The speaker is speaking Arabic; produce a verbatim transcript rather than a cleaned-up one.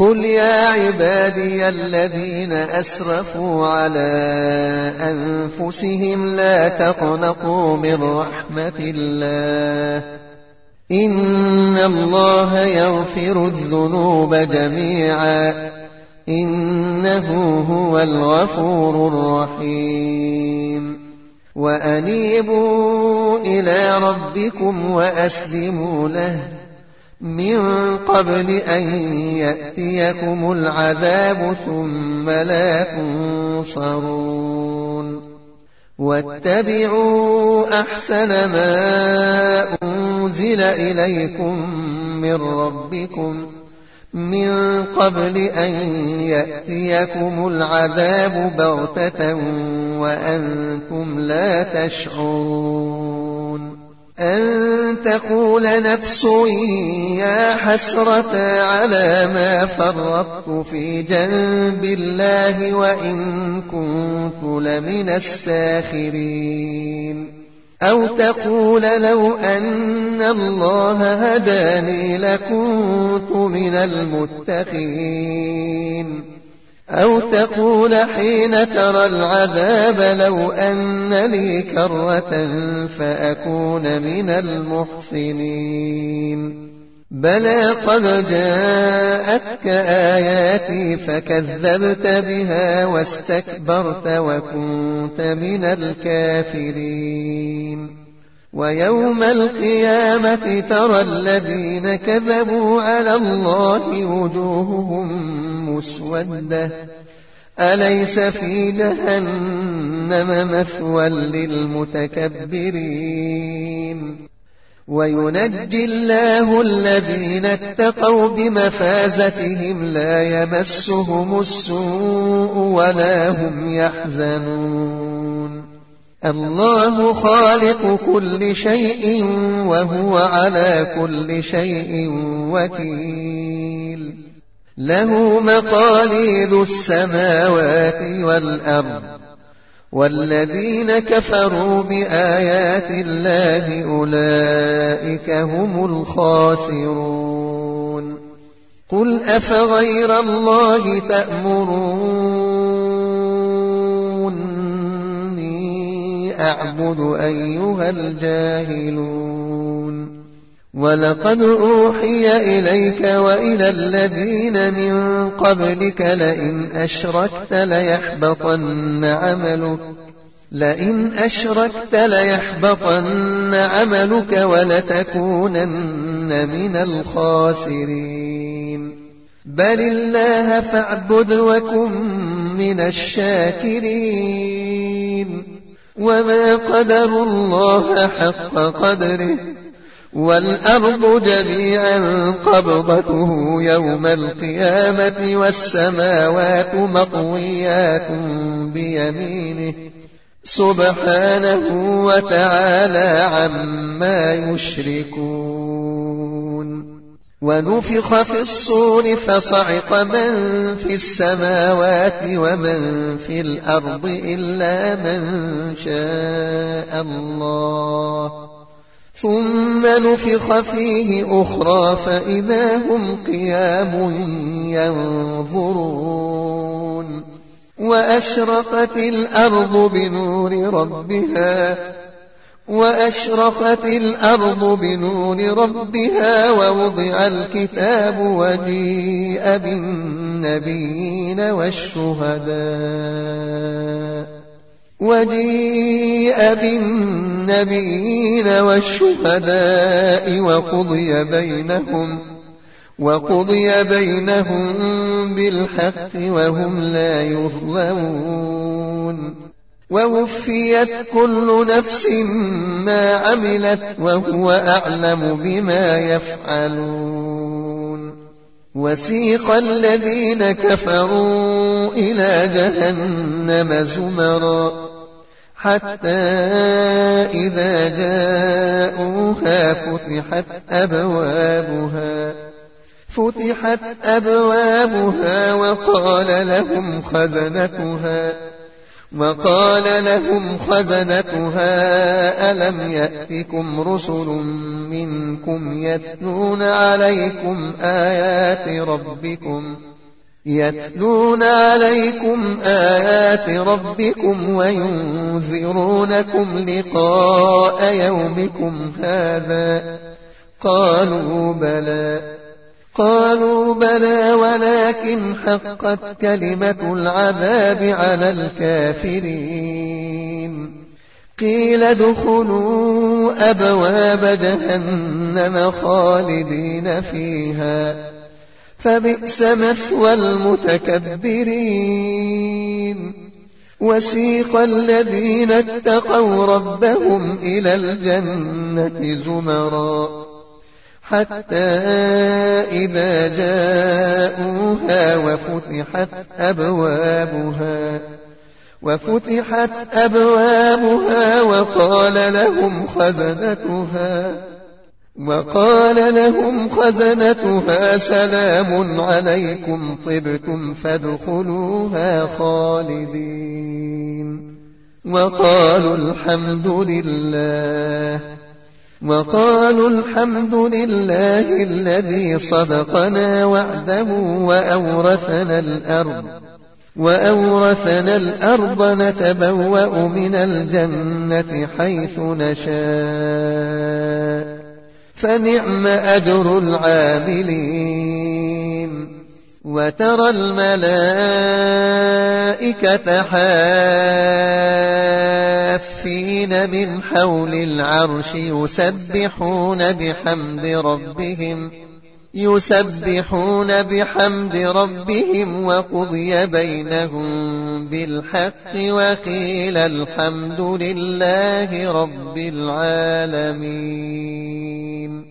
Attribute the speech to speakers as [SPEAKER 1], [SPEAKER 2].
[SPEAKER 1] قل يا عبادي الذين أسرفوا على أنفسهم لا تقنطوا من رحمة الله إن الله يغفر الذنوب جميعا إنه هو الغفور الرحيم وأنيبوا إلى ربكم وأسلموا له من قبل أن يأتيكم العذاب ثم لا تنصرون واتبعوا أحسن ما أنزل إليكم من ربكم من قبل أن يأتيكم العذاب بغتة وأنتم لا تشعرون أن تقول نفس يا حسرة على ما فرطت في جنب الله وإن كنت لمن الساخرين أو تقول لو أن الله هداني لكنت من المتقين أو تقول حين ترى العذاب لو أن لي كرة فأكون من المحسنين بلى قد جاءتك آياتي فكذبت بها واستكبرت وكنت من الكافرين ويوم القيامة ترى الذين كذبوا على الله وجوههم مسودة أليس في جهنم مثوى للمتكبرين وينجي الله الذين اتقوا بمفازتهم لا يمسهم السوء ولا هم يحزنون الله خالق كل شيء وهو على كل شيء وكيل له مقاليد السماوات والأرض والذين كفروا بآيات الله أولئك هم الخاسرون قل أفغير الله تأمروني أعبد أيها الجاهلون ولقد أوحي إليك وإلى الذين من قبلك لئن أشركت ليحبطن عملك لئن أشركت ليحبطن عملك ولتكونن من الخاسرين بل الله فاعبد وكن من الشاكرين وما قدروا الله حق قدره والأرض جميعا قبضته يوم القيامة والسماوات مطويات بيمينه سبحانه وتعالى عما يشركون ونفخ في الصور فصعق من في السماوات ومن في الأرض إلا من شاء الله ثم نفخ فيه أخرى فإذا هم قيام ينظرون وأشرقت الأرض بنور ربها وأشرقت الأرض بنور ربها ووضع الكتاب وجيء بالنبيين والشهداء وجيء بالنبيين والشهداء وقضي بينهم وقضي بينهم بالحق وهم لا يظلمون ووفيت كل نفس ما عملت وهو أعلم بما يفعلون وسيق الذين كفروا إلى جهنم زمرا حتى إذا جاءوها فتحت أبوابها فتحت أبوابها وقال لهم خزنتها وقال لهم خزنتها ألم يأتكم رسل منكم يتلون عليكم آيات ربكم يتلون عليكم آيات ربكم وينذرونكم لقاء يومكم هذا قالوا بلى قالوا بلى ولكن حقت كلمة العذاب على الكافرين قيل ادخلوا أبواب جهنم خالدين فيها فبئس مثوى المتكبرين وسيق الذين اتقوا ربهم إلى الجنة زمرا حتى إذا جاءوها وفتحت أبوابها وفتحت أبوابها وقال لهم خزنتها وقال لهم خزنتها سلام عليكم طبتم فادخلوها خالدين وقالوا الحمد لله وقالوا الحمد لله الذي صدقنا وعده وأورثنا الأرض وأورثنا الأرض نتبوأ من الجنة حيث نشاء فنعم أجر العاملين وترى الملائكة حافين من حول العرش يسبحون بحمد ربهم يسبحون بحمد ربهم وقضي بينهم بالحق وقيل الحمد لله رب العالمين.